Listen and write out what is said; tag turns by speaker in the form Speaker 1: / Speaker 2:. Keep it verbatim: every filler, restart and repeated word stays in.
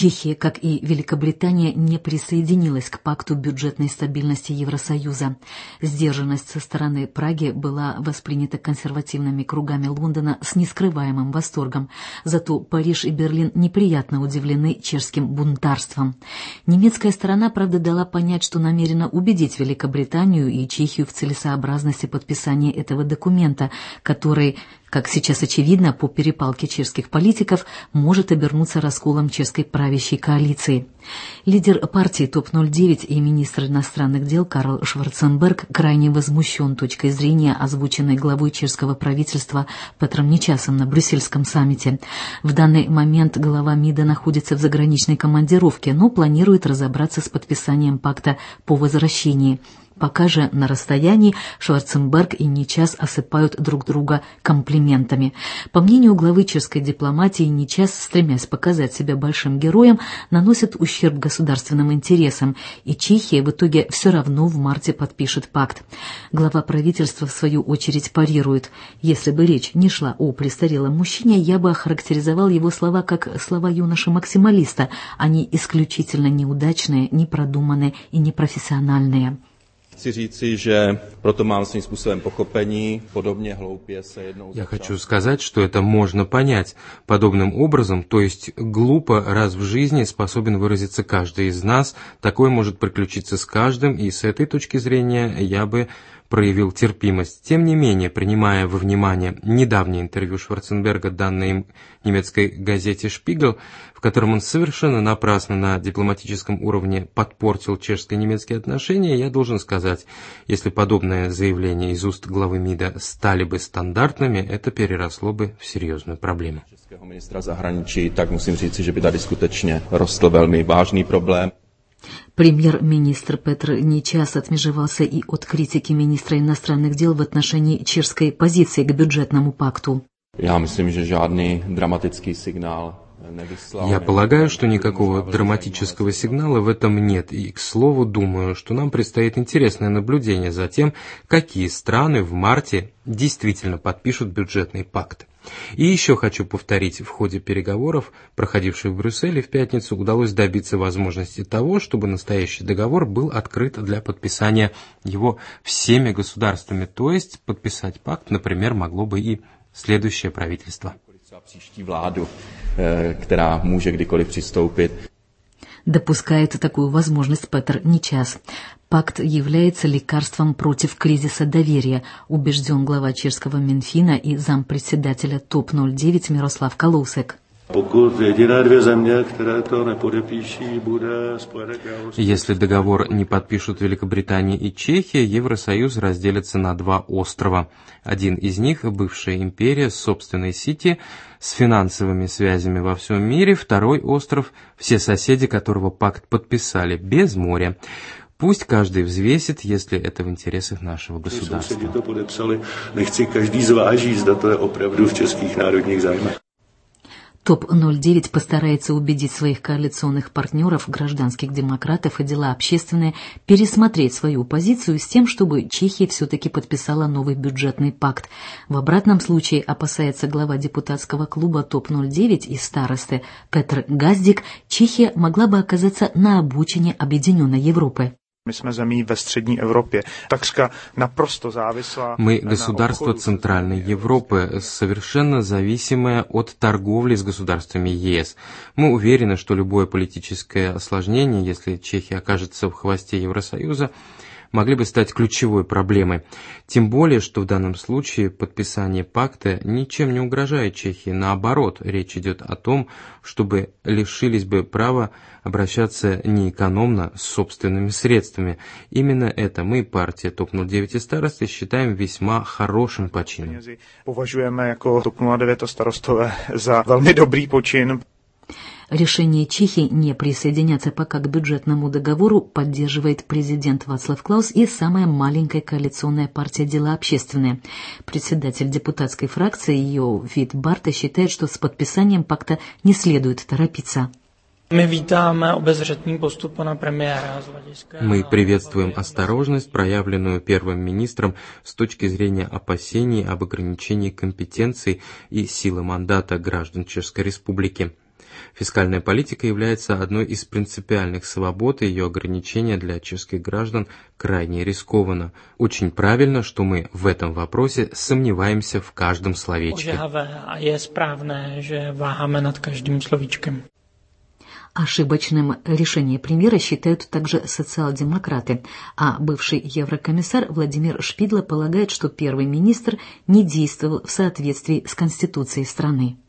Speaker 1: Чехия, как и Великобритания, не присоединилась к пакту бюджетной стабильности Евросоюза. Сдержанность со стороны Праги была воспринята консервативными кругами Лондона с нескрываемым восторгом. Зато Париж и Берлин неприятно удивлены чешским бунтарством. Немецкая сторона, правда, дала понять, что намерена убедить Великобританию и Чехию в целесообразности подписания этого документа, который, как сейчас очевидно, по перепалке чешских политиков, может обернуться расколом чешской правящей коалиции. Лидер партии топ ноль девять и министр иностранных дел Карл Шварценберг крайне возмущен точкой зрения, озвученной главой чешского правительства Петром Нечасом на брюссельском саммите. В данный момент глава МИДа находится в заграничной командировке, но планирует разобраться с подписанием пакта по возвращении. Пока же на расстоянии Шварценберг и Нечас осыпают друг друга комплиментами. По мнению главы чешской дипломатии, Нечас, стремясь показать себя большим героем, наносит ущерб государственным интересам, и Чехия в итоге все равно в марте подпишет пакт. Глава правительства, в свою очередь, парирует: «Если бы речь не шла о престарелом мужчине, я бы охарактеризовал его слова как слова юноши-максималиста, они исключительно неудачные, непродуманные и непрофессиональные».
Speaker 2: Я хочу сказать, что это можно понять подобным образом, то есть глупо раз в жизни способен выразиться каждый из нас, такое может приключиться с каждым, и с этой точки зрения я бы проявил терпимость. Тем не менее, принимая во внимание недавнее интервью Шварценберга, данное им немецкой газете «Шпигель», в котором он совершенно напрасно на дипломатическом уровне подпортил чешско-немецкие отношения, я должен сказать, если подобное заявление из уст главы МИДа стали бы стандартными, это переросло бы в серьезную проблему.
Speaker 3: Českého ministra zahraničí, tak musím říci, že by tady skutečně rostl velmi vážný problém.
Speaker 1: Премьер-министр Петр Нечас отмежевался и от критики министра иностранных дел в отношении чешской позиции к бюджетному пакту.
Speaker 3: Я myslím, že žádný dramatický signál.
Speaker 2: Я полагаю, что никакого драматического сигнала в этом нет, и, к слову, думаю, что нам предстоит интересное наблюдение за тем, какие страны в марте действительно подпишут бюджетный пакт. И еще хочу повторить, в ходе переговоров, проходивших в Брюсселе в пятницу, удалось добиться возможности того, чтобы настоящий договор был открыт для подписания его всеми государствами, то есть подписать пакт, например, могло бы и следующее правительство.
Speaker 3: Příští vládu, která může kdykoliv přistoupit.
Speaker 1: Допускает такую возможность Петр Нечас. Пакт является лекарством против кризиса доверия, убежден глава чешского Минфина и зампредседателя топ ноль девять Мирослав Калоусек.
Speaker 2: Если договор не подпишут Великобритания и Чехия, Евросоюз разделится на два острова. Один из них – бывшая империя с собственной Сити, с финансовыми связями во всем мире. Второй остров – все соседи которого пакт подписали, без моря. Пусть каждый взвесит, если это в интересах нашего государства.
Speaker 1: топ ноль девять постарается убедить своих коалиционных партнеров, гражданских демократов и дела общественные, пересмотреть свою позицию с тем, чтобы Чехия все-таки подписала новый бюджетный пакт. В обратном случае, опасается глава депутатского клуба топ ноль девять из старосты Петр Газдик, Чехия могла бы оказаться на обочине объединенной Европы.
Speaker 4: Мы земí ve střední Evropě, takřka naprosto závislá.
Speaker 2: Мы государство Центральной Европы, совершенно зависимое от торговли с государствами ЕС. Мы уверены, что любое политическое осложнение, если Чехия окажется в хвосте Евросоюза, могли бы стать ключевой проблемой. Тем более, что в данном случае подписание пакта ничем не угрожает Чехии. Наоборот, речь идет о том, чтобы лишились бы права обращаться неэкономно с собственными средствами. Именно это мы, партия топ ноль девять и старосты, считаем весьма хорошим почином.
Speaker 4: Považujeme jako топ ноль девять a starostové za velmi dobrý počin.
Speaker 1: Решение Чехии не присоединяться пока к бюджетному договору поддерживает президент Вацлав Клаус и самая маленькая коалиционная партия «Дела общественные». Председатель депутатской фракции Йовит Барта считает, что с подписанием пакта не следует торопиться.
Speaker 5: Мы
Speaker 2: приветствуем осторожность, проявленную первым министром с точки зрения опасений об ограничении компетенций и силы мандата граждан Чешской Республики. Фискальная политика является одной из принципиальных свобод, и ее ограничение для чешских граждан крайне рискованно. Очень правильно, что мы в этом вопросе сомневаемся в каждом словечке.
Speaker 1: Ошибочным решение премьера считают также социал-демократы, а бывший еврокомиссар Владимир Шпидла полагает, что первый министр не действовал в соответствии с Конституцией страны.